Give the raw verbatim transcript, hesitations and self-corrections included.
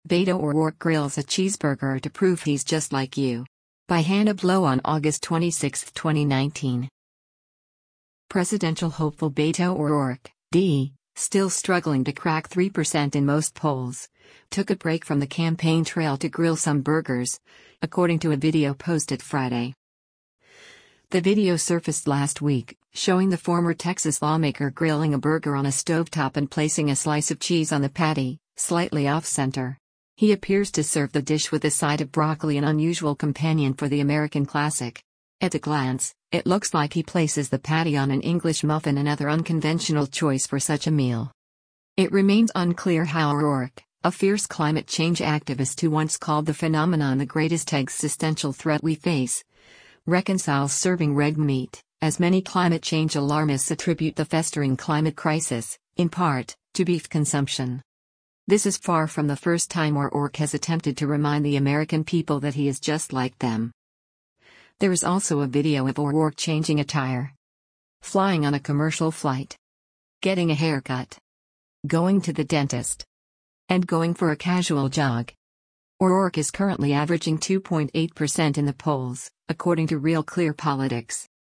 Beto O'Rourke grills a cheeseburger to prove he's just like you. By Hannah Blow on August twenty-sixth, twenty nineteen. Presidential hopeful Beto O'Rourke, D, still struggling to crack three percent in most polls, took a break from the campaign trail to grill some burgers, according to a video posted Friday. The video surfaced last week, showing the former Texas lawmaker grilling a burger on a stovetop and placing a slice of cheese on the patty, slightly off-center. He appears to serve the dish with a side of broccoli, an unusual companion for the American classic. At a glance, it looks like he places the patty on an English muffin, another unconventional choice for such a meal. It remains unclear how O'Rourke, a fierce climate change activist who once called the phenomenon the greatest existential threat we face, reconciles serving red meat, as many climate change alarmists attribute the festering climate crisis, in part, to beef consumption. This is far from the first time O'Rourke has attempted to remind the American people that he is just like them. There is also a video of O'Rourke changing attire, flying on a commercial flight, getting a haircut, going to the dentist, and going for a casual jog. O'Rourke is currently averaging two point eight percent in the polls, according to Real Clear Politics.